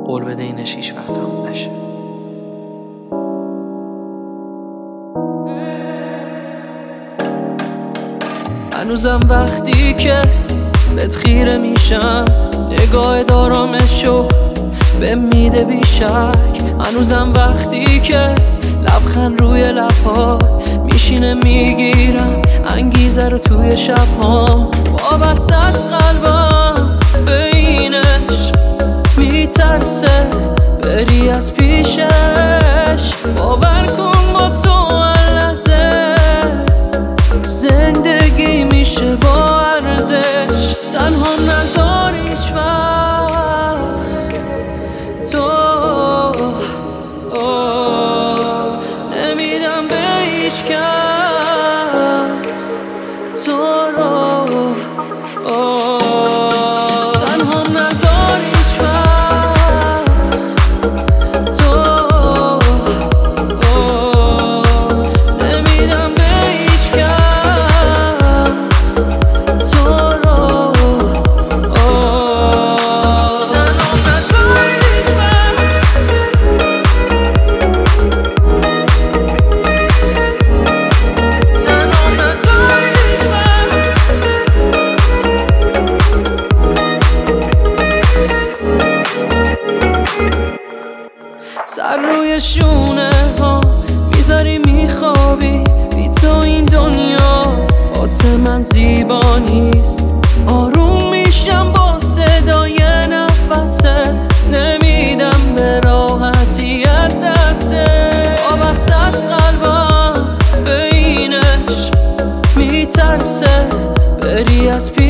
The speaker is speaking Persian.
قول بده اینش هیچ وقت تموم نشه. هنوزم وقتی که بهت خیره میشم، نگاه دارامشو به میده بیشک. هنوزم وقتی که لبخند روی لبات میشینه، میگیرم انگیزه رو توی شبها. وابسته از قلبم به اینش، میترسه بری از پیشش. باور کن با تو هر لحظه زندگی میشه با ارزش. تنها نذار هیچ وقت تو نمیدم به هیچ کس تو رو. تنها نذار هیچ وقت تو نمیدم به هیچ کس تو رو. تنها نذار هیچ وقت سر روی شونه ها میذاری میخوابی، بی تو این دنیا واسه من زیبا نیست. آروم میشم با صدای نفسه، نمیدم به راحتی از دسته. وابسته از قلبم به اینش، میترسه بری از